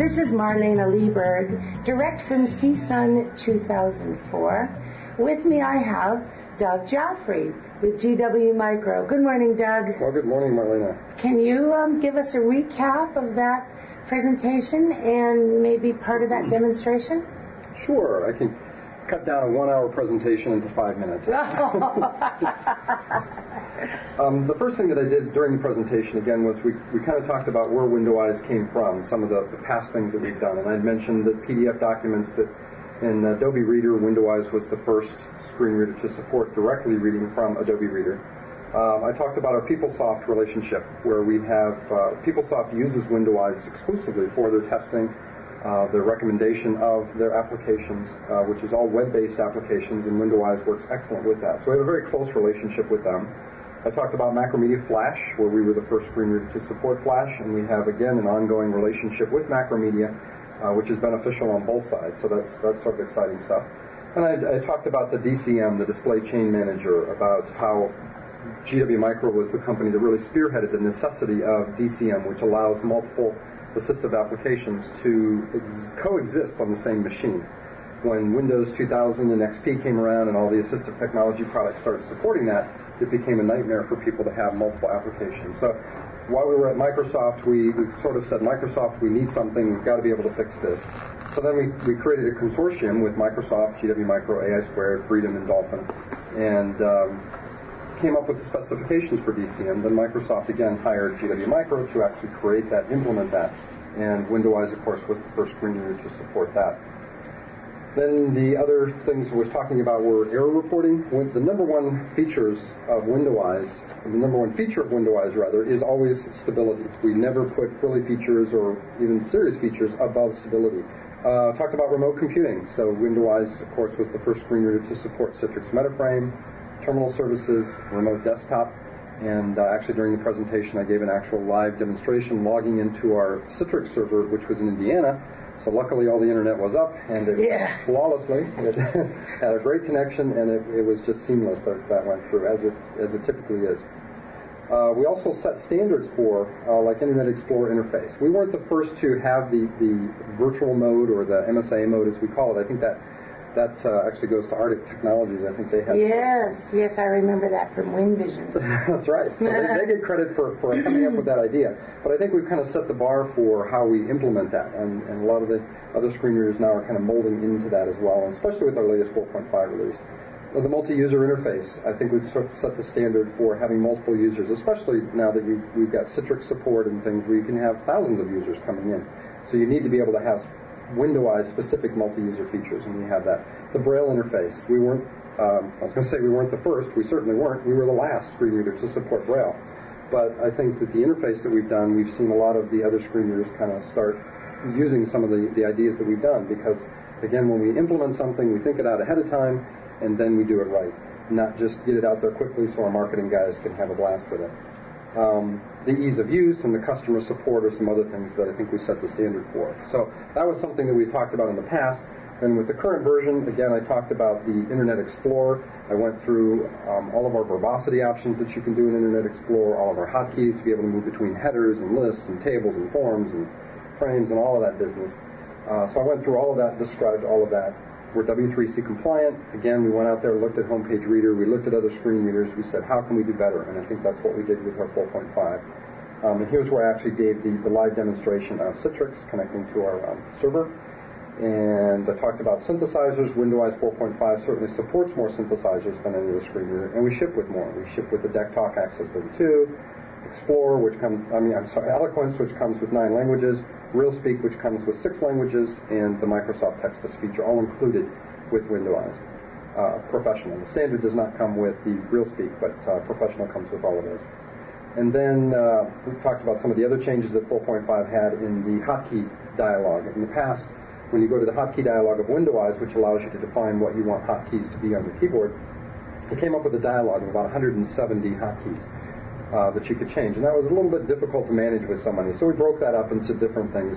This is Marlena Lieberg, direct from CSUN 2004. With me I have Doug Joffrey with GW Micro. Good morning, Doug. Well, good morning, Marlena. Can you give us a recap of that presentation and maybe part of that demonstration? Sure. I can cut down a 1-hour presentation into 5 minutes. The first thing that I did during the presentation, again, was we kind of talked about where Window-Eyes came from, some of the past things that we've done. And I'd mentioned that PDF documents that in Adobe Reader, Window-Eyes was the first screen reader to support directly reading from Adobe Reader. I talked about our PeopleSoft relationship, where we have PeopleSoft uses Window-Eyes exclusively for their testing, their recommendation of their applications, which is all web-based applications, and Window-Eyes works excellent with that. So we have a very close relationship with them. I talked about Macromedia Flash, where we were the first screen reader to support Flash, and we have, again, an ongoing relationship with Macromedia, which is beneficial on both sides. So that's sort of exciting stuff. And I talked about the DCM, the Display Chain Manager, about how GW Micro was the company that really spearheaded the necessity of DCM, which allows multiple assistive applications to coexist on the same machine. When Windows 2000 and XP came around and all the assistive technology products started supporting that, it became a nightmare for people to have multiple applications. So while we were at Microsoft, we sort of said, Microsoft, we need something, we've got to be able to fix this. So then we created a consortium with Microsoft, GW Micro, AI Squared, Freedom, and Dolphin, and came up with the specifications for DCM. Then Microsoft again hired GW Micro to actually create that, implement that, and Window-Eyes, of course, was the first screen reader to support that. Then the other things I was talking about were error reporting. The number one feature of Window-Eyes, is always stability. We never put frilly features or even serious features above stability. Talked about remote computing. So Window-Eyes, of course, was the first screen reader to support Citrix MetaFrame, terminal services, remote desktop, and actually during the presentation I gave an actual live demonstration logging into our Citrix server, which was in Indiana. So luckily all the internet was up, and it flawlessly. It had a great connection, and it was just seamless as that went through, as it typically is. We also set standards for, like Internet Explorer interface. We weren't the first to have the virtual mode or the MSA mode, as we call it. I think that actually goes to Arctic Technologies. I think they had... Yes, I remember that from WinVision. That's right. So they get credit for coming up with that idea. But I think we've kind of set the bar for how we implement that, and a lot of the other screen readers now are kind of molding into that as well, and especially with our latest 4.5 release. The multi-user interface, I think we've sort of set the standard for having multiple users, especially now that we've got Citrix support and things where you can have thousands of users coming in. So you need to be able to have Window-Eyes specific multi-user features, and we have that. The Braille interface, we weren't the first, we certainly weren't. We were the last screen reader to support Braille. But I think that the interface that we've done, we've seen a lot of the other screen readers kind of start using some of the ideas that we've done, because, again, when we implement something, we think it out ahead of time, and then we do it right, not just get it out there quickly so our marketing guys can have a blast with it. The ease of use and the customer support are some other things that I think we set the standard for. So that was something that we talked about in the past. And with the current version, again, I talked about the Internet Explorer. I went through all of our verbosity options that you can do in Internet Explorer, all of our hotkeys to be able to move between headers and lists and tables and forms and frames and all of that business. So I went through all of that, described all of that. We're W3C compliant. Again, we went out there, looked at Homepage Reader, we looked at other screen readers, we said, how can we do better? And I think that's what we did with our 4.5. And here's where I actually gave the live demonstration of Citrix connecting to our server. And I talked about synthesizers. Window-Eyes 4.5 certainly supports more synthesizers than any other screen reader, and we ship with more. We ship with the DEC-Talk Access 32, Explorer, Eloquence, which comes with 9 languages, RealSpeak, which comes with 6 languages, and the Microsoft Text-to-Speech are all included with Window-Eyes. Professional. The standard does not come with the RealSpeak, but Professional comes with all of those. And then we talked about some of the other changes that 4.5 had in the hotkey dialog. In the past, when you go to the hotkey dialog of Window-Eyes, which allows you to define what you want hotkeys to be on your keyboard, it came up with a dialog of about 170 hotkeys that you could change. And that was a little bit difficult to manage with so many. So we broke that up into different things.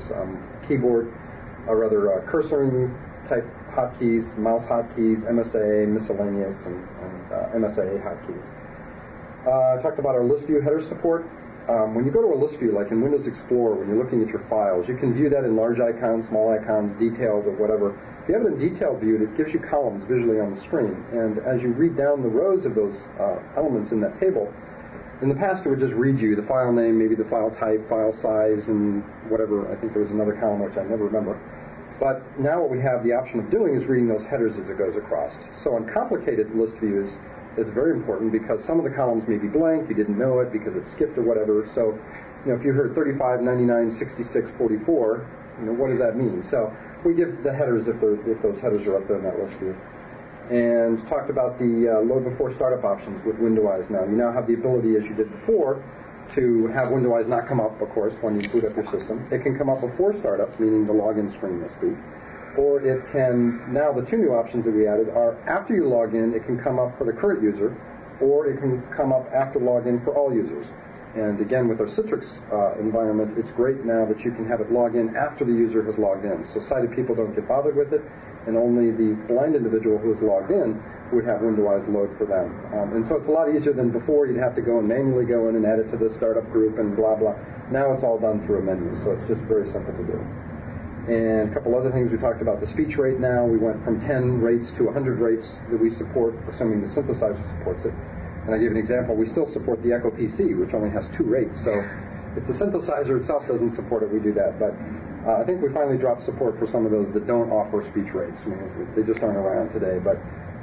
Cursoring type hotkeys, mouse hotkeys, MSA, miscellaneous, and MSA hotkeys. I talked about our list view header support. when you go to a list view, like in Windows Explorer, when you're looking at your files, you can view that in large icons, small icons, detailed, or whatever. If you have it in detailed view, it gives you columns visually on the screen. And as you read down the rows of those elements in that table, in the past it would just read you the file name, maybe the file type, file size, and whatever. I think there was another column which I never remember. But now what we have the option of doing is reading those headers as it goes across. So on complicated list views, it's very important because some of the columns may be blank, you didn't know it because it skipped or whatever. So, if you heard 35, 99, 66, 44, what does that mean? So we give the headers if those headers are up there in that list view. And talked about the load before startup options with Windows now. You now have the ability, as you did before, to have Windows not come up, of course, when you boot up your system. It can come up before startup, meaning the login screen must be. Or it can, now the two new options that we added are after you log in, it can come up for the current user, or it can come up after login for all users. And again, with our Citrix environment, it's great now that you can have it log in after the user has logged in. So sighted people don't get bothered with it, and only the blind individual who is logged in would have Windows load for them. And so it's a lot easier than before. You'd have to go and manually go in and add it to the startup group and blah, blah. Now it's all done through a menu, so it's just very simple to do. And a couple other things we talked about. The speech rate now, we went from 10 rates to 100 rates that we support, assuming the synthesizer supports it. And I gave an example. We still support the Echo PC, which only has 2 rates. So if the synthesizer itself doesn't support it, we do that. But I think we finally dropped support for some of those that don't offer speech rates. I mean, they just aren't around today. But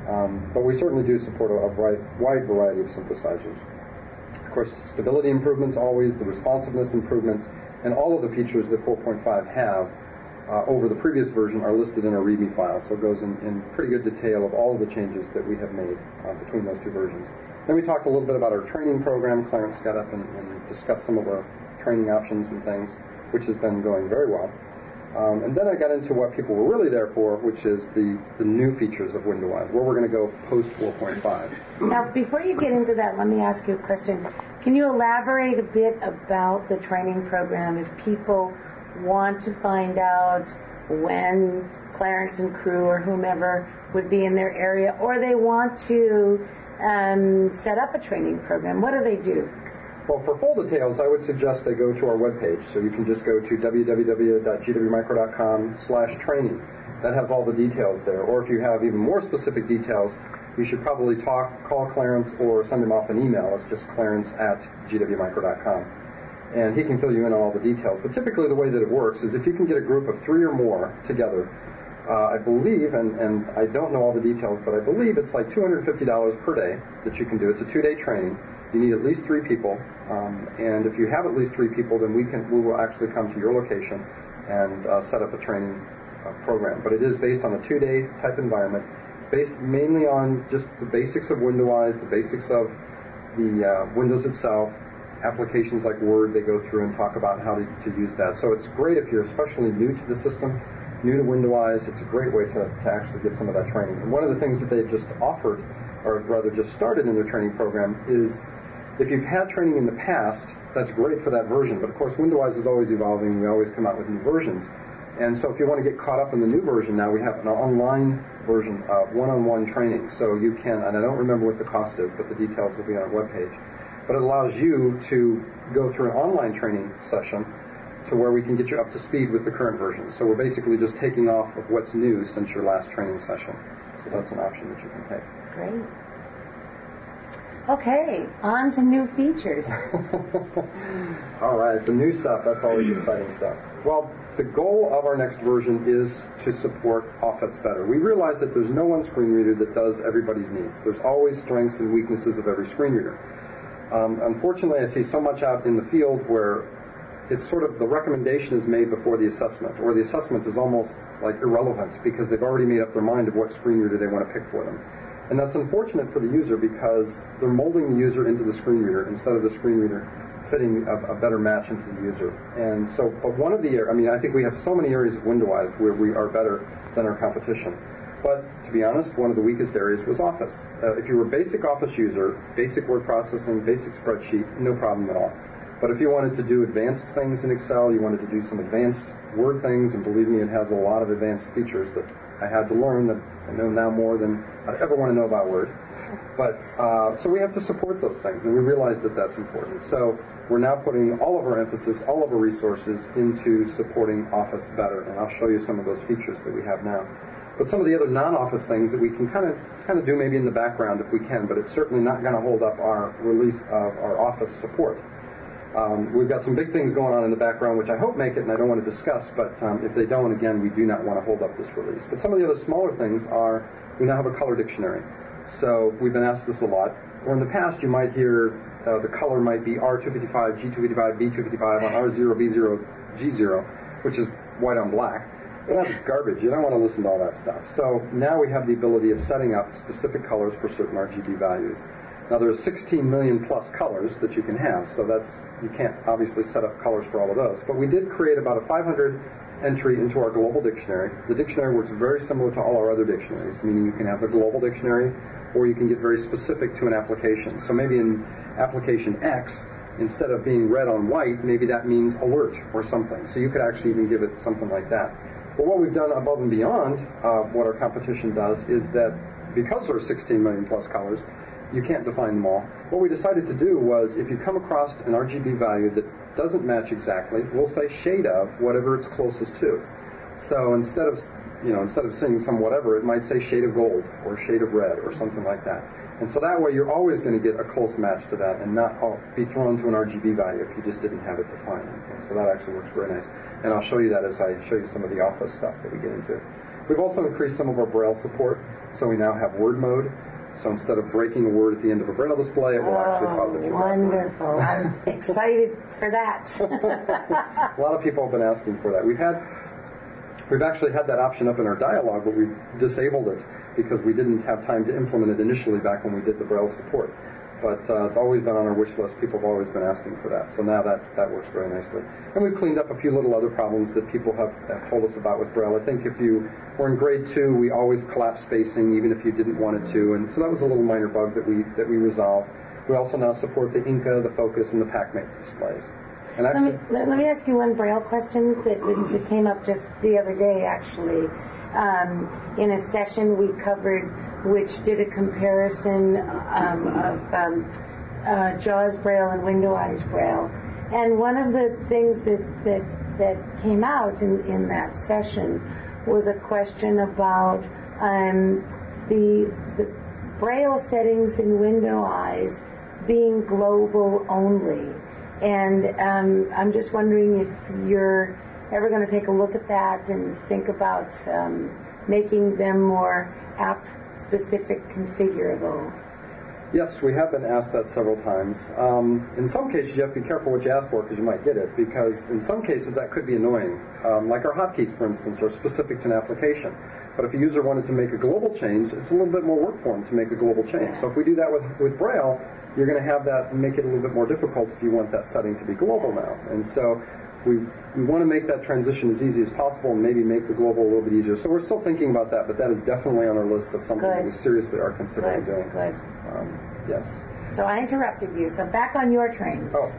we certainly do support a wide variety of synthesizers. Of course, stability improvements always, the responsiveness improvements, and all of the features that 4.5 have over the previous version are listed in a README file, so it goes in pretty good detail of all of the changes that we have made between those two versions. Then we talked a little bit about our training program. Clarence got up and discussed some of our training options and things, which has been going very well. And then I got into what people were really there for, which is the new features of Windows, where we're going to go post 4.5. Now, before you get into that, let me ask you a question. Can you elaborate a bit about the training program if people want to find out when Clarence and crew or whomever would be in their area, or they want to set up a training program? What do they do? Well, for full details, I would suggest they go to our webpage. So you can just go to www.gwmicro.com/training. That has all the details there. Or if you have even more specific details, you should probably call Clarence or send him off an email. It's just clarence@gwmicro.com. And he can fill you in on all the details. But typically the way that it works is if you can get a group of 3 or more together, I believe, and I don't know all the details, but I believe it's like $250 per day that you can do. It's a 2-day training. You need at least 3 people. And if you have at least 3 people, then we will actually come to your location and set up a training program. But it is based on a 2-day type environment. It's based mainly on just the basics of Windows, the basics of the Windows itself, applications like Word. They go through and talk about how to use that. So it's great if you're especially new to the system, new to Windows. It's a great way to actually get some of that training. And one of the things that they've just offered, or rather just started in their training program, is if you've had training in the past, that's great for that version. But of course, Windows is always evolving. We always come out with new versions. And so if you want to get caught up in the new version now, we have an online version of one-on-one training. So you can, and I don't remember what the cost is, but the details will be on our webpage. But it allows you to go through an online training session to where we can get you up to speed with the current version. So we're basically just taking off of what's new since your last training session. So that's an option that you can take. Great. Okay, on to new features. All right, the new stuff, that's always exciting stuff. Well, the goal of our next version is to support Office better. We realize that there's no one screen reader that does everybody's needs. There's always strengths and weaknesses of every screen reader. Unfortunately, I see so much out in the field where it's sort of the recommendation is made before the assessment, or the assessment is almost like irrelevant because they've already made up their mind of what screen reader they want to pick for them. And that's unfortunate for the user because they're molding the user into the screen reader instead of the screen reader fitting a better match into the user. And so, but one of the, I think we have so many areas of Windows where we are better than our competition. But to be honest, one of the weakest areas was Office. If you were a basic Office user, basic word processing, basic spreadsheet, no problem at all. But if you wanted to do advanced things in Excel, you wanted to do some advanced Word things, and believe me, it has a lot of advanced features that I had to learn that I know now more than I'd ever want to know about Word. But so we have to support those things, and we realize that that's important. So we're now putting all of our emphasis, all of our resources into supporting Office better, and I'll show you some of those features that we have now. But some of the other non-Office things that we can kind of do maybe in the background if we can, but it's certainly not going to hold up our release of our Office support. We've got some big things going on in the background, which I hope make it, and I don't want to discuss, but if they don't, again, we do not want to hold up this release. But some of the other smaller things are, we now have a color dictionary. So we've been asked this a lot. Or in the past, you might hear the color might be R255, G255, B255 on R0, B0, G0, which is white on black. But that's garbage. You don't want to listen to all that stuff. So now we have the ability of setting up specific colors for certain RGB values. Now there's 16 million plus colors that you can have, so you can't obviously set up colors for all of those. But we did create about a 500 entry into our global dictionary. The dictionary works very similar to all our other dictionaries, meaning you can have the global dictionary, or you can get very specific to an application. So maybe in application X, instead of being red on white, maybe that means alert or something. So you could actually even give it something like that. But what we've done above and beyond what our competition does is that because there are 16 million plus colors, you can't define them all. What we decided to do was if you come across an RGB value that doesn't match exactly, we'll say shade of whatever it's closest to. So instead of saying some whatever, it might say shade of gold or shade of red or something like that. And so that way you're always going to get a close match to that and not be thrown to an RGB value if you just didn't have it defined. Okay, so that actually works very nice. And I'll show you that as I show you some of the Office stuff that we get into. We've also increased some of our Braille support, so we now have word mode. So instead of breaking a word at the end of a Braille display, it will actually pause it. Wonderful. I'm excited for that. A lot of people have been asking for that. We've actually had that option up in our dialogue, but we've disabled it because we didn't have time to implement it initially back when we did the Braille support. But it's always been on our wish list. People have always been asking for that. So now that works very nicely. And we've cleaned up a few little other problems that people have told us about with Braille. I think if you were in grade 2, we always collapse spacing even if you didn't want it to. And so that was a little minor bug that we resolved. We also now support the Inca, the Focus, and the PacMate displays. And actually, let me ask you one Braille question that came up just the other day, actually. In a session we covered, which did a comparison of JAWS Braille and Window Eyes Braille. And one of the things that came out in that session was a question about the Braille settings in Window Eyes being global only. And I'm just wondering if you're ever going to take a look at that and think about making them more app-specific configurable. Yes, we have been asked that several times. In some cases, you have to be careful what you ask for because you might get it, because in some cases that could be annoying. Like our hotkeys, for instance, are specific to an application. But if a user wanted to make a global change, it's a little bit more work for them to make a global change. So if we do that with Braille, you're going to have that make it a little bit more difficult if you want that setting to be global now. And so we want to make that transition as easy as possible and maybe make the global a little bit easier. So we're still thinking about that, but that is definitely on our list of something that we seriously are considering doing. Good. Yes. So I interrupted you. So back on your train. Oh.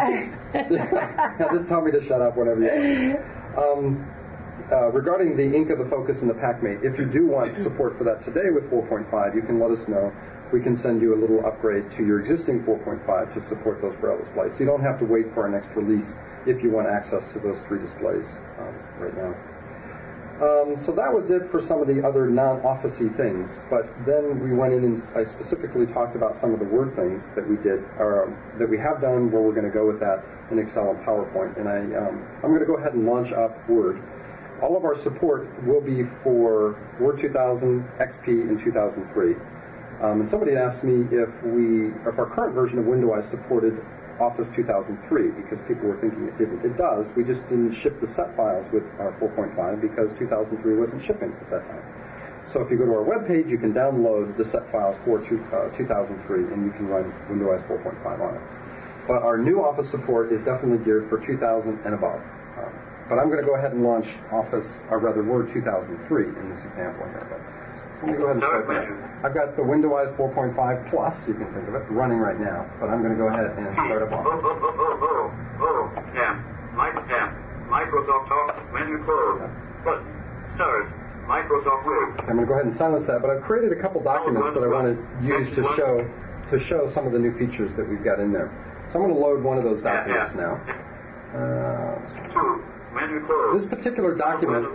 Yeah, just tell me to shut up whenever you want. Regarding the Inca, the Focus, and the PacMate, if you do want support for that today with 4.5, you can let us know. We can send you a little upgrade to your existing 4.5 to support those Braille displays. So you don't have to wait for our next release if you want access to those 3 displays right now. So that was it for some of the other non-Office-y things. But then we went in and I specifically talked about some of the Word things that we did, or that we have done, where we're going to go with that in Excel and PowerPoint. And I'm going to go ahead and launch up Word. All of our support will be for Word 2000, XP, and 2003. And somebody asked me if our current version of Window Eyes supported Office 2003, because people were thinking it didn't. It does. We just didn't ship the set files with our 4.5 because 2003 wasn't shipping at that time. So if you go to our webpage, you can download the set files for 2003, and you can run Window Eyes 4.5 on it. But our new Office support is definitely geared for 2000 and above. But I'm going to go ahead and launch Word 2003 in this example here. But let me go ahead and start that. I've got the Window Eyes 4.5 Plus, you can think of it, running right now. But I'm going to go ahead and start up Office. Yeah. Microsoft Talk, menu closed. Button. Start. Microsoft Word. I'm going to go ahead and silence that, but I've created a couple documents that I want to use to show some of the new features that we've got in there. So I'm going to load one of those documents now. This particular document,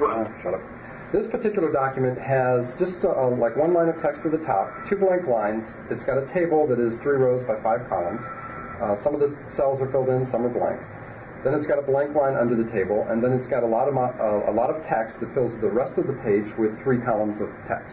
This particular document has just like one line of text at the top, 2 blank lines. It's got a table that is 3 rows by 5 columns. Some of the cells are filled in, some are blank. Then it's got a blank line under the table, and then it's got a lot of text that fills the rest of the page with 3 columns of text.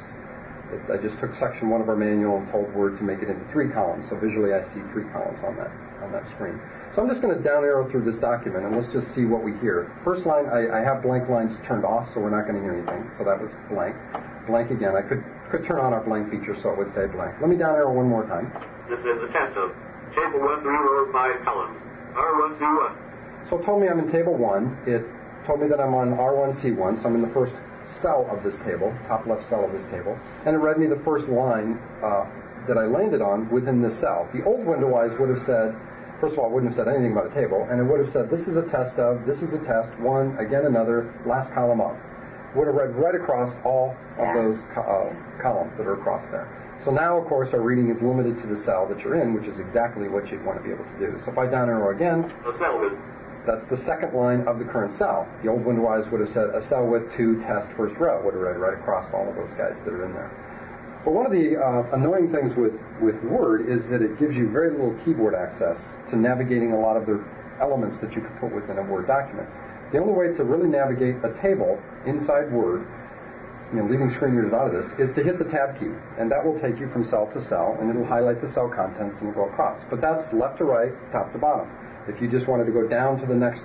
I just took section 1 of our manual and told Word to make it into 3 columns. So visually, I see 3 columns on that screen. So I'm just going to down arrow through this document, and let's just see what we hear. First line, I have blank lines turned off, so we're not going to hear anything. So that was blank. Blank again. I could turn on our blank feature, so it would say blank. Let me down arrow one more time. This is a test of table 1, 3 rows, 5 columns. R1C1. So it told me I'm in table 1. It told me that I'm on R1C1, so I'm in the first cell of this table, top left cell of this table, and it read me the first line that I landed on within this cell. The old WindowWise would have said, first of all, it wouldn't have said anything about a table, and it would have said, this is a test of, this is a test, 1, again another, last column up. It would have read right across all of those columns that are across there. So now, of course, our reading is limited to the cell that you're in, which is exactly what you'd want to be able to do. So if I down arrow again, that's the second line of the current cell. The old WindowWise would have said a cell with 2 test first row, would have read right across all of those guys that are in there. But one of the annoying things with Word is that it gives you very little keyboard access to navigating a lot of the elements that you could put within a Word document. The only way to really navigate a table inside Word, leaving screen readers out of this, is to hit the Tab key. And that will take you from cell to cell, and it'll highlight the cell contents and go across. But that's left to right, top to bottom. If you just wanted to go down to the next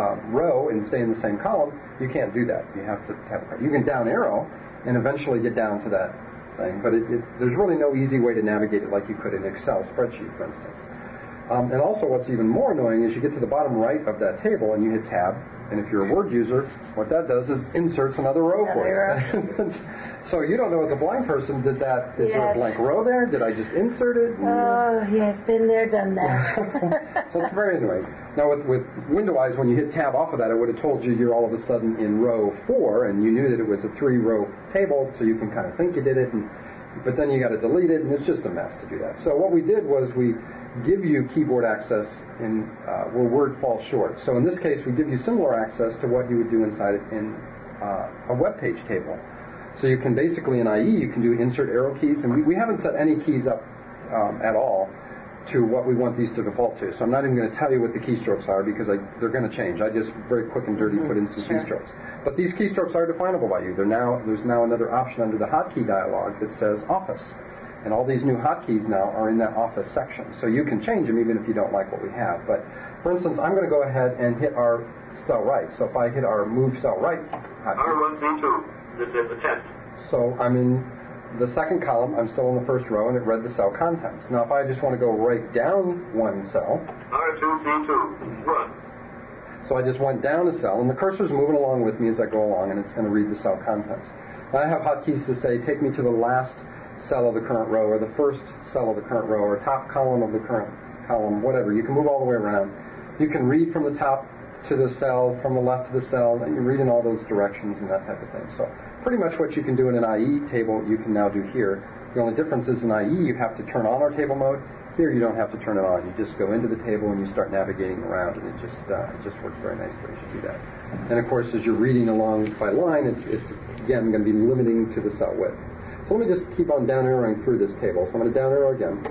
row and stay in the same column, you can't do that. You have to you can down arrow and eventually get down to that thing, but there's really no easy way to navigate it like you could in an Excel spreadsheet, for instance. And also what's even more annoying is you get to the bottom right of that table and you hit Tab, and if you're a Word user, what that does is inserts another row for you. So you don't know as a blind person, is there a blank row there? Did I just insert it? Oh, yes, been there, done that. So it's very annoying. Now with WindowWise, when you hit Tab off of that, it would have told you you're all of a sudden in row 4, and you knew that it was a 3-row table, so you can kind of think you did it, but then you got to delete it, and it's just a mess to do that. So what we did was we give you keyboard access where Word falls short. So in this case, we give you similar access to what you would do inside in a web page table. So you can basically, in IE, you can do insert arrow keys, and we haven't set any keys up at all to what we want these to default to. So I'm not even going to tell you what the keystrokes are because they're going to change. I just very quick and dirty put in some keystrokes. But these keystrokes are definable by you. There's now another option under the hotkey dialog that says Office. And all these new hotkeys now are in that Office section. So you can change them even if you don't like what we have. But for instance, I'm going to go ahead and hit our cell right. So if I hit our move cell right hotkey. R1C2. This is a test. So I'm in the second column. I'm still in the first row, and it read the cell contents. Now if I just want to go right down one cell. R2C2. 1. So I just went down a cell, and the cursor's moving along with me as I go along, and it's going to read the cell contents. Now I have hotkeys to say, take me to the last cell of the current row, or the first cell of the current row, or top column of the current column, whatever. You can move all the way around. You can read from the top to the cell, from the left to the cell, and you read in all those directions and that type of thing. So pretty much what you can do in an IE table, you can now do here. The only difference is in IE, you have to turn on our table mode. Here, you don't have to turn it on. You just go into the table and you start navigating around, and it just works very nicely as you do that. And of course, as you're reading along by line, it's again going to be limiting to the cell width. So let me just keep on down arrowing through this table. So I'm going to down arrow again.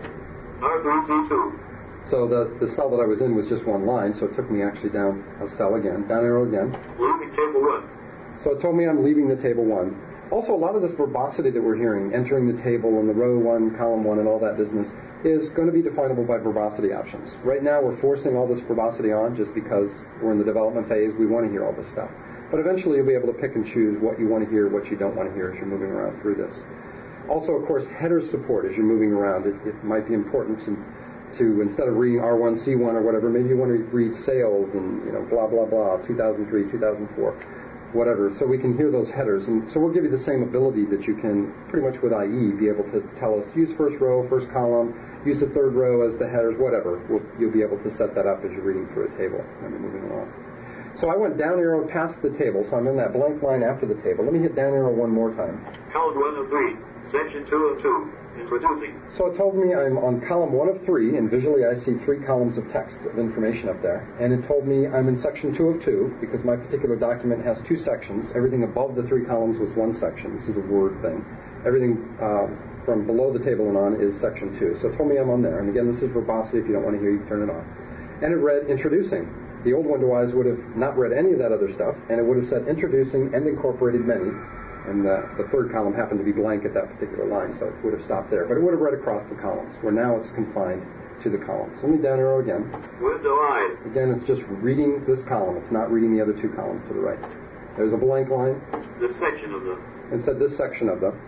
R3C2. So the cell that I was in was just one line, so it took me actually down a cell again. Down arrow again. Leaving table 1. So it told me I'm leaving the table 1. Also, a lot of this verbosity that we're hearing, entering the table and the row 1, column 1, and all that business, is going to be definable by verbosity options. Right now, we're forcing all this verbosity on just because we're in the development phase. We want to hear all this stuff. But eventually, you'll be able to pick and choose what you want to hear, what you don't want to hear as you're moving around through this. Also, of course, header support as you're moving around. It might be important to instead of reading R1C1 or whatever, maybe you want to read sales and, blah, blah, blah, 2003, 2004, whatever. So we can hear those headers. And so we'll give you the same ability that you can, pretty much with IE, be able to tell us, use first row, first column, use the third row as the headers, whatever. You'll be able to set that up as you're reading through a table when you're moving along. So I went down arrow past the table, so I'm in that blank line after the table. Let me hit down arrow one more time. Column 1 of 3, section 2 of 2, introducing. So it told me I'm on column 1 of 3, and visually I see 3 columns of text, of information up there. And it told me I'm in section 2 of 2, because my particular document has 2 sections. Everything above the 3 columns was 1 section. This is a Word thing. Everything from below the table and on is section 2. So it told me I'm on there. And again, this is verbosity. If you don't want to hear, you can turn it off. And it read introducing. The old Window-Eyes would have not read any of that other stuff, and it would have said introducing and incorporated many. And the third column happened to be blank at that particular line, so it would have stopped there. But it would have read across the columns, where now it's confined to the columns. Let me down arrow again. Window-Eyes. Again, it's just reading this column. It's not reading the other 2 columns to the right. There's a blank line. This section of the. It said this section of the.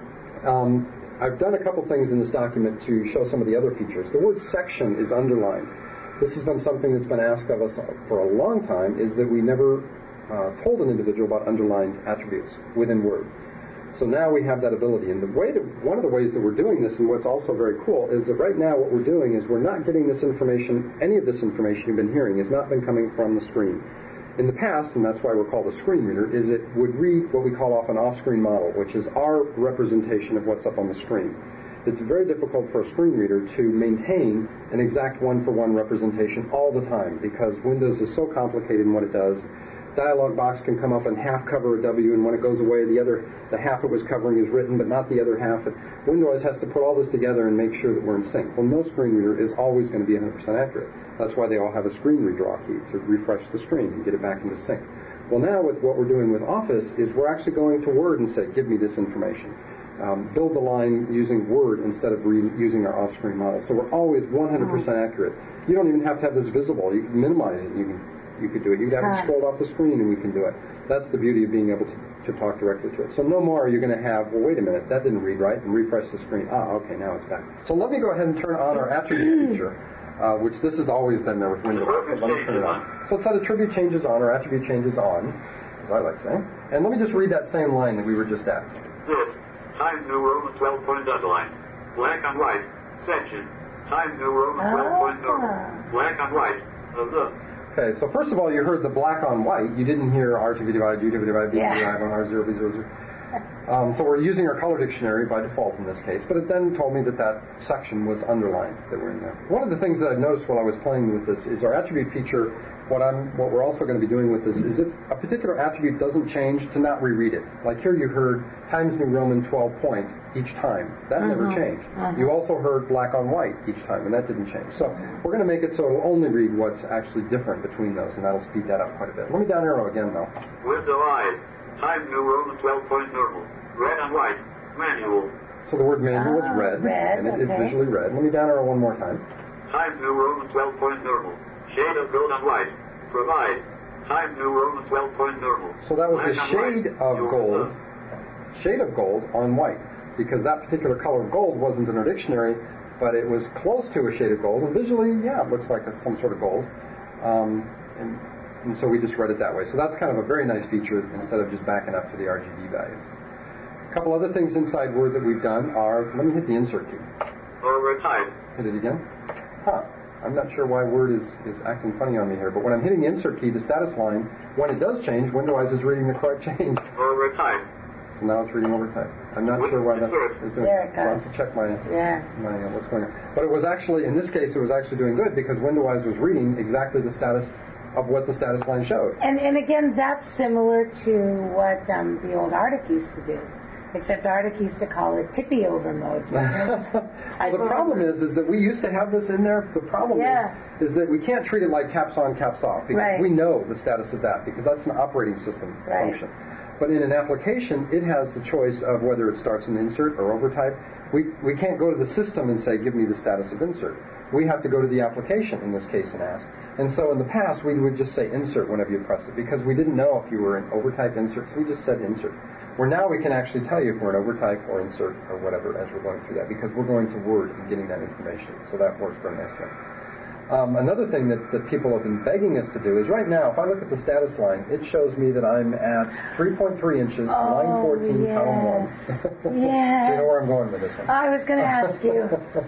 I've done a couple things in this document to show some of the other features. The word section is underlined. This has been something that's been asked of us for a long time, is that we never told an individual about underlined attributes within Word. So now we have that ability. And one of the ways that we're doing this, and what's also very cool, is that right now what we're doing is we're not getting this information, any of this information you've been hearing has not been coming from the screen. In the past, and that's why we're called a screen reader, is it would read what we call off an off-screen model, which is our representation of what's up on the screen. It's very difficult for a screen reader to maintain an exact one-for-one representation all the time, because Windows is so complicated in what it does. Dialog box can come up and half cover a W, and when it goes away, the half it was covering is written, but not the other half. Windows has to put all this together and make sure that we're in sync. Well, no screen reader is always going to be 100% accurate. That's why they all have a screen redraw key to refresh the screen and get it back into sync. Well, now with what we're doing with Office is we're actually going to Word and say, give me this information. Build the line using Word instead of using our off-screen model. So we're always 100% accurate. You don't even have to have this visible. You can minimize it. You could do it. You could have it scrolled off the screen and we can do it. That's the beauty of being able to talk directly to it. So no more are you going to have, well, wait a minute, that didn't read right, and refresh the screen. Okay, now it's back. So let me go ahead and turn on our attribute feature, which this has always been there with Windows. Let me turn it on. So it said attribute changes on, or attribute changes on, as I like saying. And let me just read that same line that we were just at. This, Times New Roman 12-point underline, black on white, section, Times New Roman 12-point normal, black on white, of the. Okay, so first of all, you heard the black on white. You didn't hear R2V divided, U2V divided, B divided on R0, B0. So we're using our color dictionary by default in this case, but it then told me that section was underlined, that were in there. One of the things that I've noticed while I was playing with this is our attribute feature. What we're also going to be doing with this is if a particular attribute doesn't change, to not reread it. Like here you heard Times New Roman 12-point each time. That never changed. You also heard black on white each time, and that didn't change. So we're going to make it so it'll only read what's actually different between those, and that'll speed that up quite a bit. Let me down arrow again, though. Window-Eyes, Times New Roman 12-point normal, red on white, manual. So the word manual is red, and it is visually read. Let me down arrow one more time. Times New Roman 12-point normal, shade of gold on white, provides, Times New Roman 12-point normal. So that was a shade of gold on white, because that particular color of gold wasn't in our dictionary, but it was close to a shade of gold, and visually, it looks like some sort of gold. And so we just read it that way. So that's kind of a very nice feature instead of just backing up to the RGB values. A couple other things inside Word that we've done are, let me hit the insert key. Over type. Hit it again. I'm not sure why Word is acting funny on me here, but when I'm hitting the insert key, the status line, when it does change, Windows is reading the correct change. Over type. So now it's reading over type. I'm not sure why that is doing. There it goes. So I have to check my what's going on. But it was actually, in this case, it was actually doing good because Windows was reading exactly the status of what the status line showed. And again, that's similar to what the old Arctic used to do. Except Arctic used to call it tippy over mode. Well, the problem is that we used to have this in there. The problem is that we can't treat it like caps on, caps off, because we know the status of that, because that's an operating system function. But in an application, it has the choice of whether it starts an insert or overtype. We can't go to the system and say, give me the status of insert. We have to go to the application in this case and ask. And so in the past, we would just say insert whenever you press it, because we didn't know if you were in overtype insert, so we just said insert. Where now we can actually tell you if we're in overtype or insert or whatever as we're going through that, because we're going to Word and getting that information. So that works very nicely. Another thing that people have been begging us to do is right now, if I look at the status line, it shows me that I'm at 3.3 inches, line 14, column 1. Yes. You know where I'm going with this one. I was going to ask you.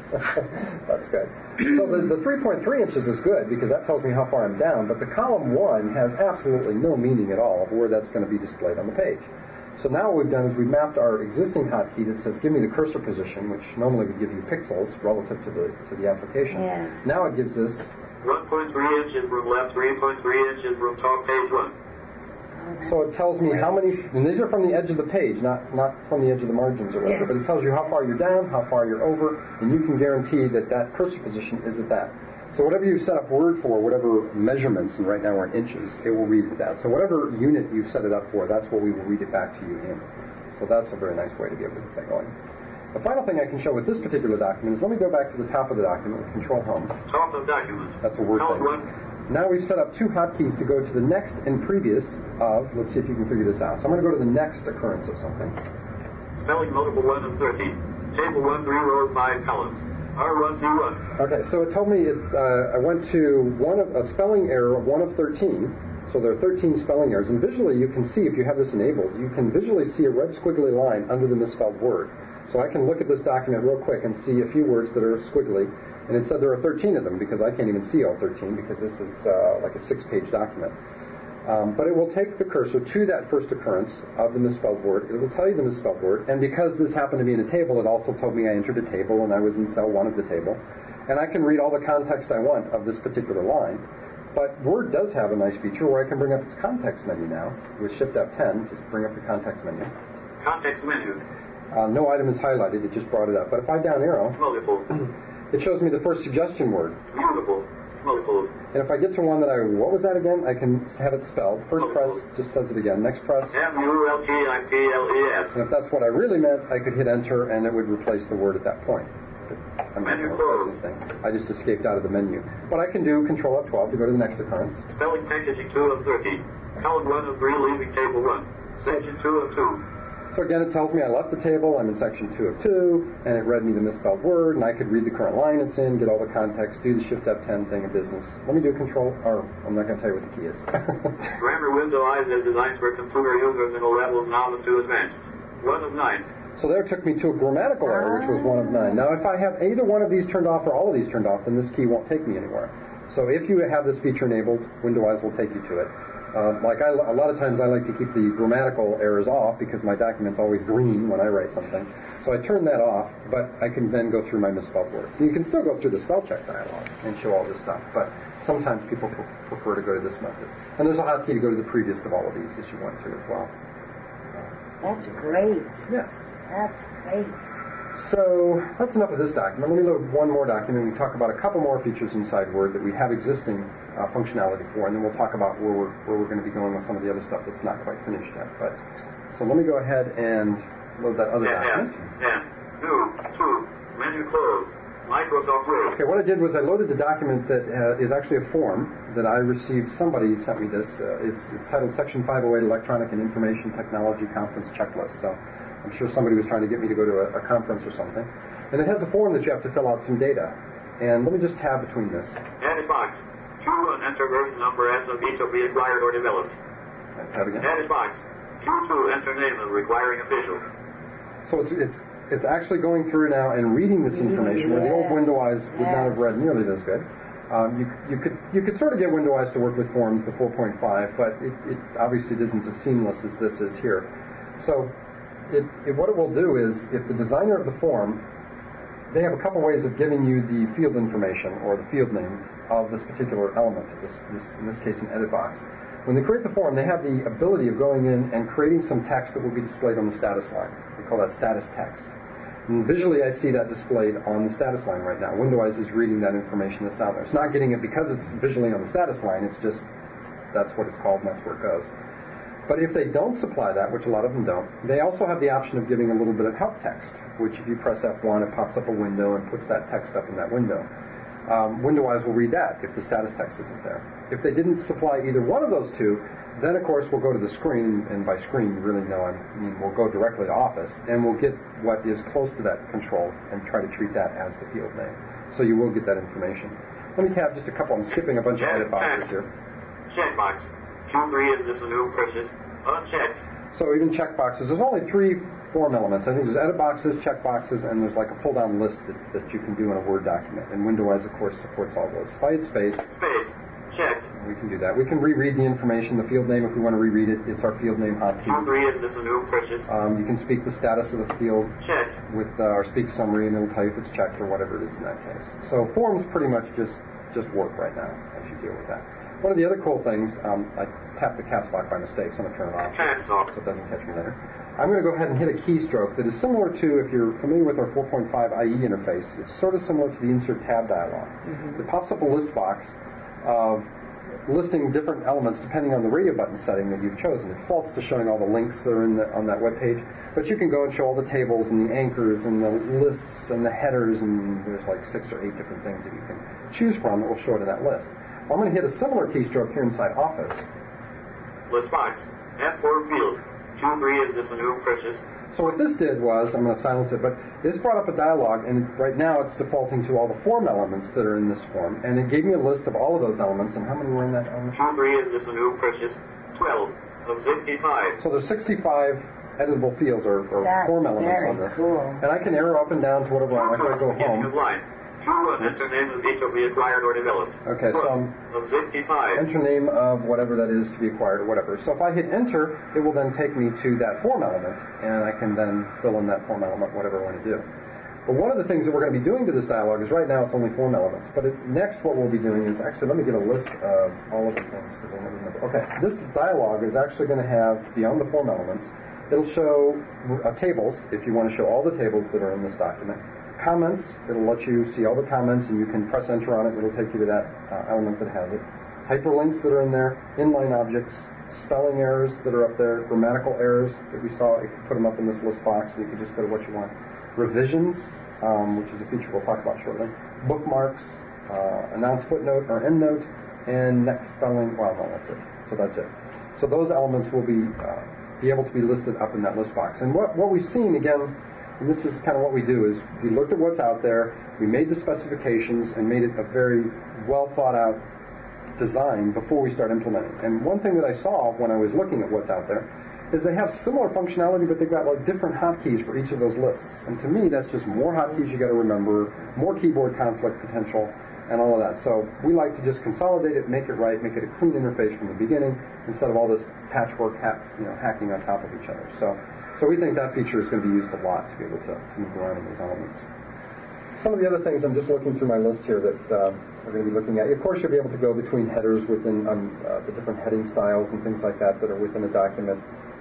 That's good. So the 3.3 inches is good because that tells me how far I'm down, but the column 1 has absolutely no meaning at all of where that's going to be displayed on the page. So now what we've done is we've mapped our existing hotkey that says give me the cursor position, which normally would give you pixels relative to the application. Yes. Now it gives us 1.3 inches from left, 3.3 inches from top, page 1. So it tells me how many, and these are from the edge of the page, not from the edge of the margins or whatever, Yes. but it tells you how far you're down, how far you're over, and you can guarantee that cursor position is at that. So whatever you set up Word for, whatever measurements, and right now we're in inches, it will read it that. So whatever unit you've set it up for, that's what we will read it back to you in. So that's a very nice way to be able to get that going. The final thing I can show with this particular document is let me go back to the top of the document with Control Home. Top of document. That's a Word Column thing. 1. Now we've set up two hotkeys to go to the next and previous of, let's see if you can figure this out. So I'm going to go to the next occurrence of something. Spelling multiple 1 of 13. Table 1, 3 rows, 5 columns. R1C1. Okay, so it told me I went to a spelling error of 1 of 13. So there are 13 spelling errors. And visually you can see, if you have this enabled, you can visually see a red squiggly line under the misspelled word. So I can look at this document real quick and see a few words that are squiggly. And it said there are 13 of them because I can't even see all 13 because this is like a 6-page document. But it will take the cursor to that first occurrence of the misspelled word. It will tell you the misspelled word. And because this happened to be in a table, it also told me I entered a table and I was in cell 1 of the table. And I can read all the context I want of this particular line. But Word does have a nice feature where I can bring up its context menu now with Shift F10, just bring up the context menu. Context menu. No item is highlighted, it just brought it up. But if I down arrow, Multiple. it shows me the first suggestion word. Multiple. Multiples. And if I get to one that what was that again? I can have it spelled. First press just says it again. Next press. M-U-L-T-I-P-L-E-S. And if that's what I really meant, I could hit enter and it would replace the word at that point. Menu closed. I just escaped out of the menu. But I can do Control F12 to go to the next occurrence. Spelling packaging 2 of 13. Column 1 of 3, leaving table 1. Section 2 of 2. So again, it tells me I left the table, I'm in section 2 of 2, and it read me the misspelled word, and I could read the current line it's in, get all the context, do the Shift F10 thing of business. Let me do Control, or I'm not going to tell you what the key is. Grammar window eyes is designed for computer users in levels novice to advanced. 1 of 9. So there it took me to a grammatical error, which was 1 of 9. Now, if I have either one of these turned off or all of these turned off, then this key won't take me anywhere. So if you have this feature enabled, Window Eyes will take you to it. A lot of times I like to keep the grammatical errors off because my document's always green when I write something. So I turn that off, but I can then go through my misspelled words. You can still go through the spell check dialog and show all this stuff, but sometimes people prefer to go to this method. And there's a hotkey to go to the previous of all of these that you went through as well. That's great. Yes. That's great. So that's enough of this document. Let me load one more document and talk about a couple more features inside Word that we have existing functionality for, and then we'll talk about where we're going to be going with some of the other stuff that's not quite finished yet. But so let me go ahead and load that other document. Two. Menu closed. Microsoft Word. Okay, what I did was I loaded the document that is actually a form that I received. Somebody sent me this. It's titled Section 508 Electronic and Information Technology Conference Checklist. So I'm sure somebody was trying to get me to go to a conference or something. And it has a form that you have to fill out some data. And let me just tab between this. Edit box. Q1 enter version number as of each to be acquired or developed. Tab again. Edit box. Q2 enter name of requiring official. So it's actually going through now and reading this information where the old Window Eyes would not have read nearly as good. You could sort of get Window Eyes to work with forms, the 4.5, but it obviously isn't as seamless as this is here. So what it will do is, if the designer of the form, they have a couple ways of giving you the field information or the field name of this particular element, in this case an edit box. When they create the form, they have the ability of going in and creating some text that will be displayed on the status line. We call that status text. And visually, I see that displayed on the status line right now. Window Eyes is reading that information that's down there. It's not getting it because it's visually on the status line. It's just, that's what it's called and that's where it goes. But if they don't supply that, which a lot of them don't, they also have the option of giving a little bit of help text, which if you press F1, it pops up a window and puts that text up in that window. Window Eyes will read that if the status text isn't there. If they didn't supply either one of those two, then of course we'll go to the screen, and by screen you really know I mean we'll go directly to Office, and we'll get what is close to that control and try to treat that as the field name. So you will get that information. Let me tab just a couple. I'm skipping a bunch of edit boxes here. Checkbox. Q3 is this a new purchase? Unchecked. So even checkboxes, there's only 3 form elements. I think there's edit boxes, checkboxes, and there's like a pull-down list that you can do in a Word document. And Windows, of course, supports all those. If I hit space, Checked. we can do that. We can reread the information, the field name, if we want to reread it. It's our field name hotkey. Q3 is this a new purchase? You can speak the status of the field Checked. with or speak summary, and it'll tell you if it's checked or whatever it is in that case. So forms pretty much just work right now as you deal with that. One of the other cool things, I tapped the caps lock by mistake, so I'm going to turn it off Caps lock. so it doesn't catch me later. I'm going to go ahead and hit a keystroke that is similar to, if you're familiar with our 4.5 IE interface, it's sort of similar to the insert tab dialog. It pops up a list box of listing different elements depending on the radio button setting that you've chosen. It defaults to showing all the links that are on that web page, but you can go and show all the tables and the anchors and the lists and the headers, and there's like 6 or 8 different things that you can choose from that will show it in that list. I'm going to hit a similar keystroke here inside Office. List box. F4 fields. Q3 is this a new purchase? So what this did was, I'm going to silence it, but this brought up a dialog, and right now it's defaulting to all the form elements that are in this form, and it gave me a list of all of those elements, and how many were in that element? Q3 is this a new purchase? 12 of 65. So there's 65 editable fields or form elements on this. Cool. And I can arrow up and down to whatever I want. If I go home. Enter name of each of the acquired or developed. Okay, so I'm of 65. enter name of whatever that is to be acquired or whatever. So if I hit enter, it will then take me to that form element, and I can then fill in that form element, whatever I want to do. But one of the things that we're going to be doing to this dialog is right now it's only form elements. But next what we'll be doing is, actually let me get a list of all of the things because I never remember. Okay, this dialog is actually going to have, beyond the form elements, it'll show tables, if you want to show all the tables that are in this document. Comments, it'll let you see all the comments, and you can press enter on it, and it'll take you to that element that has it. Hyperlinks that are in there, inline objects, spelling errors that are up there, grammatical errors that we saw, it could put them up in this list box, and you could just go to what you want. Revisions, which is a feature we'll talk about shortly. Bookmarks, announce footnote or endnote, and next spelling, well, no, that's it. So that's it. So those elements will be able to be listed up in that list box. And what we've seen, again, and this is kind of what we do, is we looked at what's out there, we made the specifications, and made it a very well thought out design before we start implementing. And one thing that I saw when I was looking at what's out there is they have similar functionality, but they've got like different hotkeys for each of those lists. And to me, that's just more hotkeys you got to remember, more keyboard conflict potential, and all of that. So we like to just consolidate it, make it right, make it a clean interface from the beginning, instead of all this patchwork hacking on top of each other. So we think that feature is going to be used a lot to be able to move around in those elements. Some of the other things, I'm just looking through my list here that we're going to be looking at. Of course, you'll be able to go between headers within the different heading styles and things like that are within a document.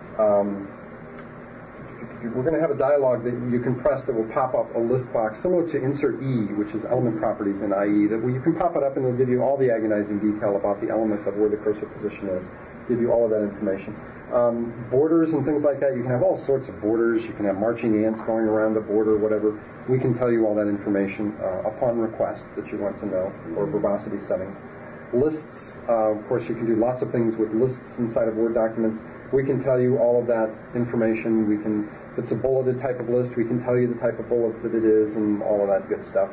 We're going to have a dialog that you can press that will pop up a list box similar to Insert E, which is element properties in IE, that you can pop it up and it'll give you all the agonizing detail about the element of where the cursor position is, give you all of that information. Borders and things like that, you can have all sorts of borders. You can have marching ants going around the border, whatever. We can tell you all that information upon request that you want to know, or verbosity settings. Lists, of course, you can do lots of things with lists inside of Word documents. We can tell you all of that information. If it's a bulleted type of list, we can tell you the type of bullet that it is and all of that good stuff.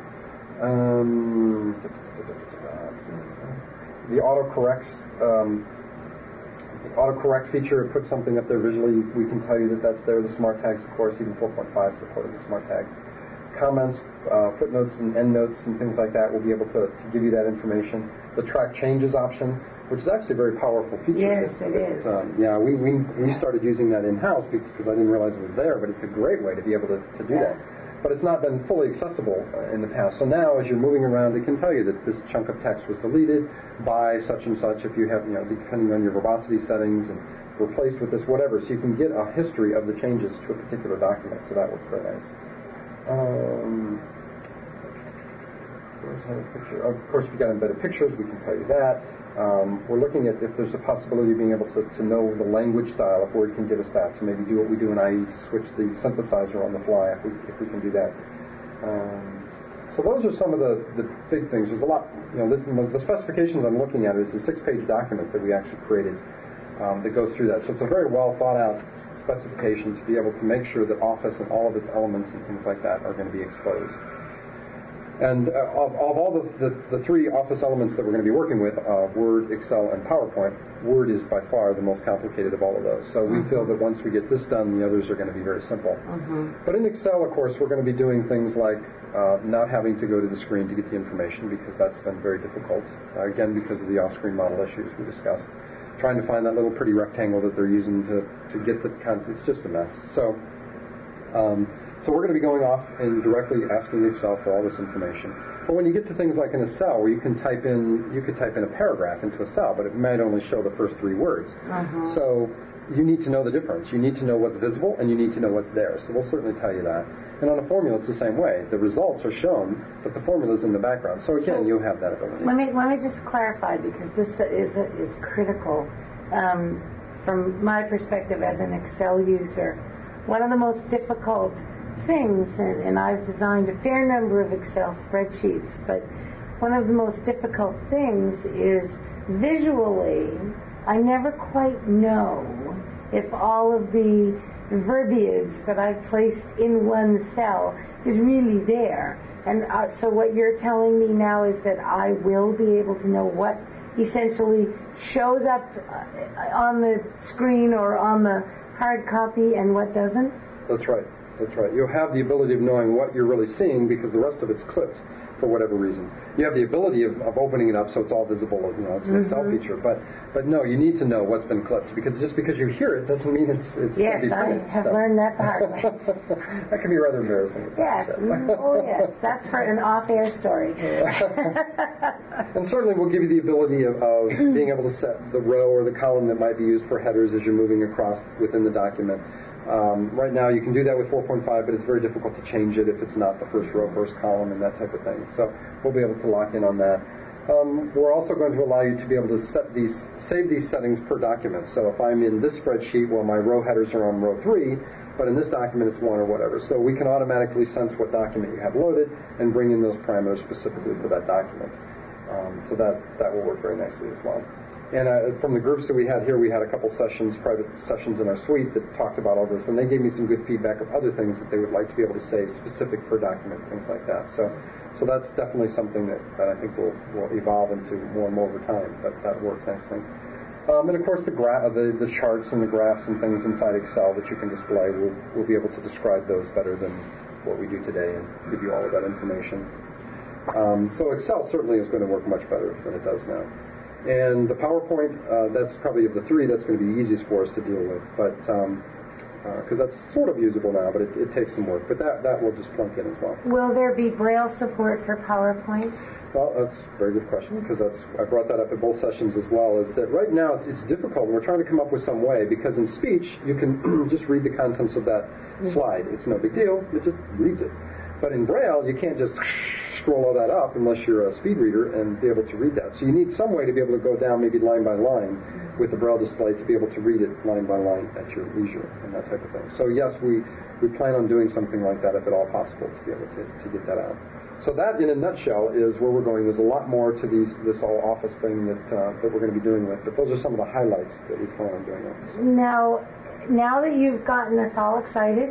The autocorrect feature, it puts something up there visually, we can tell you that that's there. The smart tags, of course, even 4.5 supported the smart tags. Comments, footnotes and endnotes and things like that will be able to give you that information. The track changes option, which is actually a very powerful feature. Yes, it is. We started using that in-house because I didn't realize it was there, but it's a great way to be able to do that. But it's not been fully accessible in the past. So now, as you're moving around, it can tell you that this chunk of text was deleted by such and such, if you have, depending on your verbosity settings, and replaced with this, whatever. So you can get a history of the changes to a particular document. So that works very nice. Of course, if you've got embedded pictures, we can tell you that. We're looking at if there's a possibility of being able to know the language style, if Word can give us that, to maybe do what we do in IE to switch the synthesizer on the fly, if we can do that. So those are some of the big things. There's a lot, the specifications I'm looking at is a 6-page document that we actually created that goes through that. So it's a very well thought out specification to be able to make sure that Office and all of its elements and things like that are going to be exposed. And of all the three Office elements that we're going to be working with, Word, Excel, and PowerPoint, Word is by far the most complicated of all of those. So we feel that once we get this done, the others are going to be very simple. But in Excel, of course, we're going to be doing things like not having to go to the screen to get the information, because that's been very difficult, again, because of the off-screen model issues we discussed. Trying to find that little pretty rectangle that they're using to get the content, it's just a mess. So we're going to be going off and directly asking Excel for all this information. But when you get to things like in a cell where you could type in a paragraph into a cell, but it might only show the first three words. So you need to know the difference. You need to know what's visible, and you need to know what's there. So we'll certainly tell you that. And on a formula, it's the same way. The results are shown, but the formula's in the background. So again, you have that ability. Let me just clarify, because this is critical from my perspective as an Excel user. One of the most difficult things, and I've designed a fair number of Excel spreadsheets, but one of the most difficult things is visually, I never quite know if all of the verbiage that I've placed in one cell is really there. And so what you're telling me now is that I will be able to know what essentially shows up on the screen or on the hard copy and what doesn't? That's right. That's right. You'll have the ability of knowing what you're really seeing, because the rest of it's clipped for whatever reason. You have the ability of opening it up so it's all visible. It's an Excel feature. But no, you need to know what's been clipped, because just because you hear it doesn't mean it's yes, I have learned that the hard way. That can be rather embarrassing. Yes. Oh, yes. That's for an off-air story. And certainly we'll give you the ability of being able to set the row or the column that might be used for headers as you're moving across within the document. Right now you can do that with 4.5, but it's very difficult to change it if it's not the first row, first column, and that type of thing. So we'll be able to lock in on that. We're also going to allow you to be able to save these settings per document. So if I'm in this spreadsheet, well, my row headers are on row 3, but in this document it's 1 or whatever. So we can automatically sense what document you have loaded and bring in those parameters specifically for that document. So that will work very nicely as well. And from the groups that we had here, we had a couple sessions, private sessions in our suite that talked about all this, and they gave me some good feedback of other things that they would like to be able to save specific per document, things like that. So that's definitely something that I think will evolve into more and more over time, but that worked nicely. And of course the charts and the graphs and things inside Excel that you can display, we'll be able to describe those better than what we do today and give you all of that information. So Excel certainly is going to work much better than it does now. And the PowerPoint, that's probably of the three, that's going to be easiest for us to deal with, but because that's sort of usable now, but it takes some work. But that will just plunk in as well. Will there be Braille support for PowerPoint? Well, that's a very good question, because I brought that up at both sessions as well, is that right now it's difficult, and we're trying to come up with some way, because in speech, you can just read the contents of that slide. It's no big deal. It just reads it. But in Braille, you can't just scroll all that up unless you're a speed reader and be able to read that. So you need some way to be able to go down maybe line by line with the Braille display to be able to read it line by line at your leisure and that type of thing. So yes, we plan on doing something like that if at all possible to be able to get that out. So that, in a nutshell, is where we're going. There's a lot more to this whole Office thing that we're going to be doing with, but those are some of the highlights that we plan on doing with. So. Now that you've gotten us all excited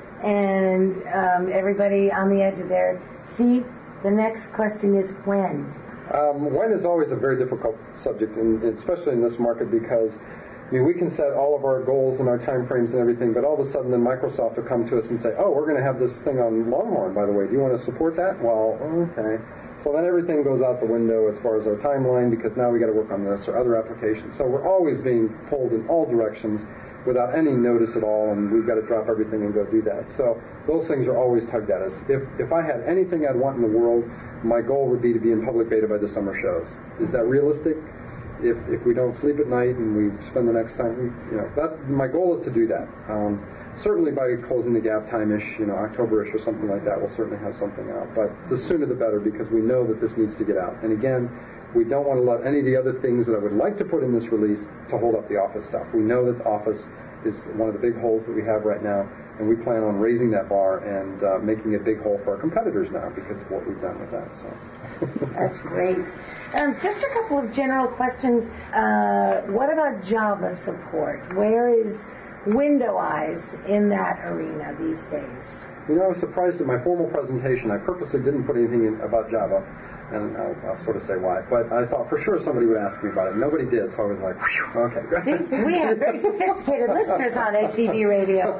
and everybody on the edge of their seat, the next question is when? When is always a very difficult subject, and especially in this market, because we can set all of our goals and our time frames and everything, but all of a sudden then Microsoft will come to us and say, oh, we're going to have this thing on Longhorn, by the way. Do you want to support that? Well, okay. So then everything goes out the window as far as our timeline, because now we got to work on this or other applications. So we're always being pulled in all directions without any notice at all, and we've got to drop everything and go do that. So those things are always tugged at us. If I had anything I'd want in the world, my goal would be to be in public beta by the summer shows. Is that realistic? If we don't sleep at night and we spend the next time, my goal is to do that. Certainly by closing the gap time-ish, October-ish or something like that, we'll certainly have something out. But the sooner the better, because we know that this needs to get out. And again, we don't want to let any of the other things that I would like to put in this release to hold up the Office stuff. We know that the Office is one of the big holes that we have right now, and we plan on raising that bar and making a big hole for our competitors now because of what we've done with that. So. That's great. Just a couple of general questions. What about Java support? Where is Window Eyes in that arena these days? I was surprised at my formal presentation. I purposely didn't put anything in about Java, and I'll sort of say why. But I thought for sure somebody would ask me about it. Nobody did, so I was like, whew, okay, good. See, we have very sophisticated listeners on ACB Radio.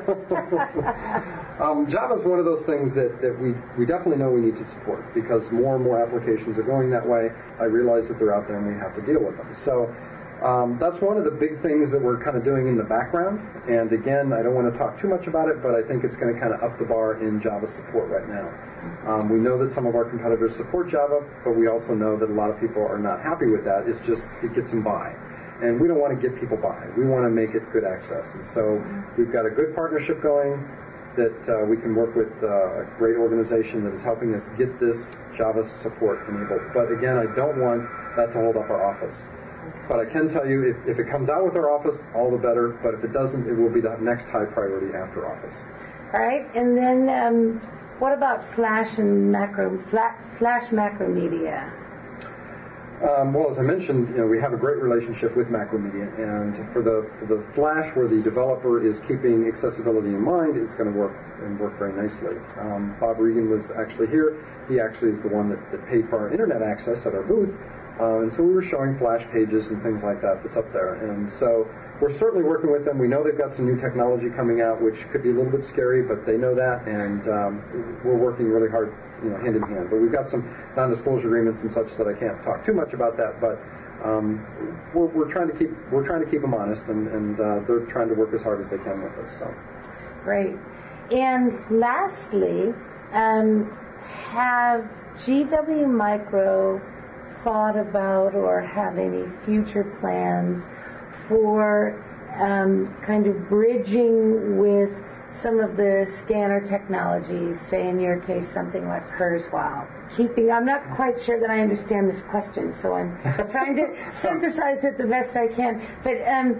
Java is one of those things that we definitely know we need to support because more and more applications are going that way. I realize that they're out there and we have to deal with them. So that's one of the big things that we're kind of doing in the background. And again, I don't want to talk too much about it, but I think it's going to kind of up the bar in Java support right now. We know that some of our competitors support Java, but we also know that a lot of people are not happy with that. It's just, it gets them by. And we don't want to get people by. We want to make it good access. And so we've got a good partnership going that we can work with a great organization that is helping us get this Java support enabled. But again, I don't want that to hold up our office. But I can tell you, if it comes out with our office, all the better. But if it doesn't, it will be the next high priority after office. All right. And then what about Flash and Flash Macromedia? Well, as I mentioned, we have a great relationship with Macromedia, and for the Flash, where the developer is keeping accessibility in mind, it's going to work very nicely. Bob Regan was actually here. He actually is the one that paid for our internet access at our booth, and so we were showing Flash pages and things like that that's up there. And so we're certainly working with them. We know they've got some new technology coming out, which could be a little bit scary, but they know that, and we're working really hard, hand in hand. But we've got some non-disclosure agreements and such that I can't talk too much about that. But we're trying to keep them honest, and they're trying to work as hard as they can with us. So great. And lastly, have GW Micro thought about or have any future plans for kind of bridging with some of the scanner technologies, say in your case something like Kurzweil? I'm not quite sure that I understand this question, so I'm trying to synthesize it the best I can. But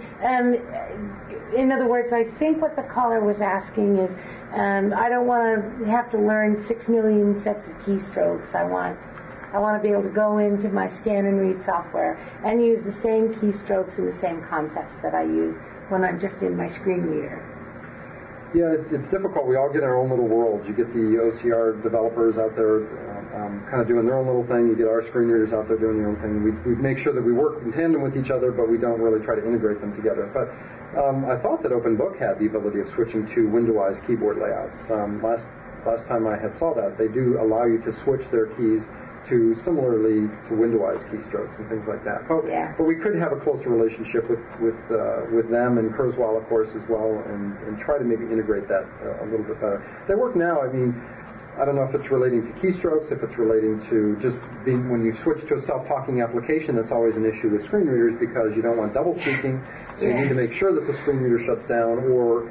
in other words, I think what the caller was asking is, I don't want to have to learn 6 million sets of keystrokes. I want to be able to go into my scan and read software and use the same keystrokes and the same concepts that I use when I'm just in my screen reader. Yeah, it's difficult. We all get our own little worlds. You get the OCR developers out there kind of doing their own little thing. You get our screen readers out there doing their own thing. We make sure that we work in tandem with each other, but we don't really try to integrate them together. But I thought that OpenBook had the ability of switching to Windows keyboard layouts. Last time I had saw that, they do allow you to switch their keys to similarly to Windows keystrokes and things like that. But we could have a closer relationship with them and Kurzweil, of course, as well, and try to maybe integrate that a little bit better. They work now. I mean, I don't know if it's relating to keystrokes, if it's relating to just being when you switch to a self-talking application. That's always an issue with screen readers because you don't want double speaking, so you need to make sure that the screen reader shuts down or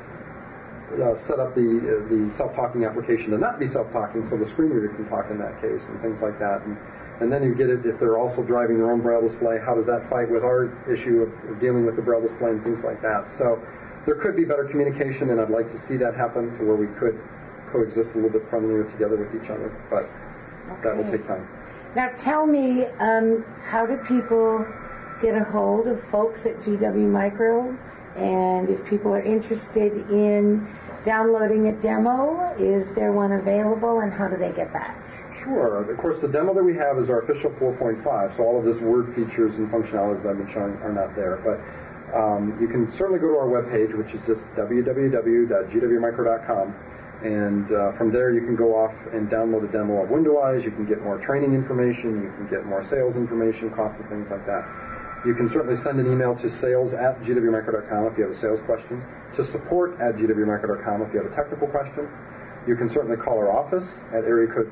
set up the self-talking application to not be self-talking so the screen reader can talk in that case and things like that. And then you get it if they're also driving their own Braille display. How does that fight with our issue of dealing with the Braille display and things like that? So there could be better communication, and I'd like to see that happen to where we could coexist a little bit friendlier together with each other. But that will take time. Now tell me, how do people get a hold of folks at GW Micro? And if people are interested in downloading a demo, is there one available, and how do they get that? Sure. Of course, the demo that we have is our official 4.5, so all of this Word features and functionalities that I've been showing are not there. But you can certainly go to our webpage, which is just www.gwmicro.com, and from there you can go off and download a demo of Windows. You can get more training information, you can get more sales information, cost of things like that. You can certainly send an email to sales@gwmicro.com if you have a sales question, to support@gwmicro.com if you have a technical question. You can certainly call our office at area code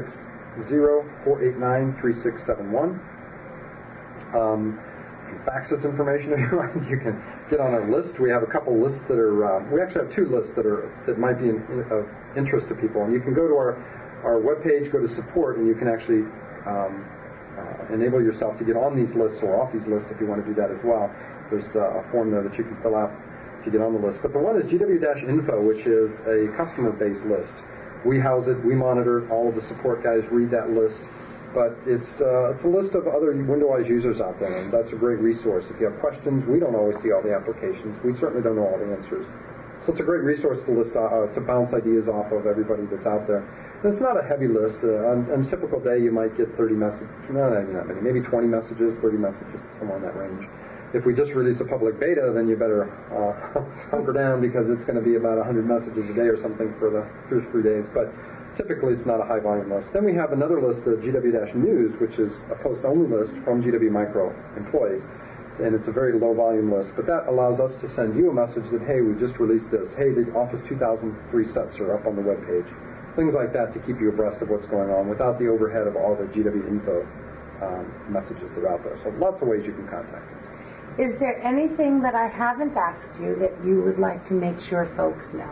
260-489-3671. You can fax us information if you want. You can get on our list. We have a couple lists that are, we actually have 2 lists that might be of interest to people. And you can go to our webpage, go to support, and you can actually enable yourself to get on these lists or off these lists if you want to do that as well. There's a form there that you can fill out to get on the list. But the one is GW-Info, which is a customer-based list. We house it, we monitor it, all of the support guys read that list. But it's a list of other Windows users out there, and that's a great resource. If you have questions, we don't always see all the applications. We certainly don't know all the answers. So it's a great resource to list to bounce ideas off of everybody that's out there. And it's not a heavy list. On a typical day, you might get 30 messages. No, not many. Maybe 20 messages, 30 messages, somewhere in that range. If we just release a public beta, then you better hunker down because it's going to be about 100 messages a day or something for the first 3 days. But typically, it's not a high-volume list. Then we have another list, the GW-News, which is a post-only list from GW Micro employees. And it's a very low-volume list. But that allows us to send you a message that, hey, we just released this. Hey, the Office 2003 sets are up on the web page. Things like that to keep you abreast of what's going on without the overhead of all the GW info messages that are out there. So lots of ways you can contact us. Is there anything that I haven't asked you that you would like to make sure folks know?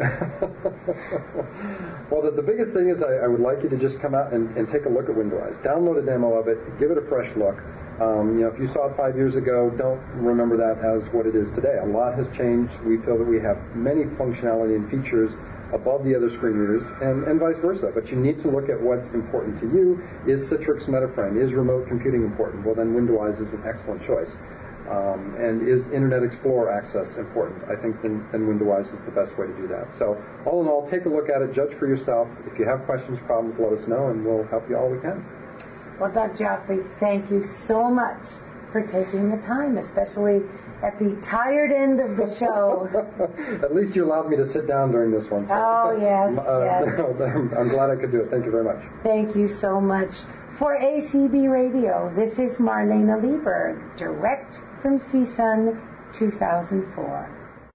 Well, the biggest thing is I would like you to just come out and take a look at Windowize. Download a demo of it. Give it a fresh look. If you saw it 5 years ago, don't remember that as what it is today. A lot has changed. We feel that we have many functionality and features above the other screen readers, and vice versa. But you need to look at what's important to you. Is Citrix MetaFrame? Is remote computing important? Well, then Windowize is an excellent choice. And is Internet Explorer access important? I think then Windowize is the best way to do that. So all in all, take a look at it, judge for yourself. If you have questions, problems, let us know, and we'll help you all we can. Well, Dr. Joffrey, thank you so much for taking the time, especially at the tired end of the show. At least you allowed me to sit down during this one. So. Oh, yes, yes. I'm glad I could do it. Thank you very much. Thank you so much. For ACB Radio, this is Marlena Lieberg, direct from CSUN 2004.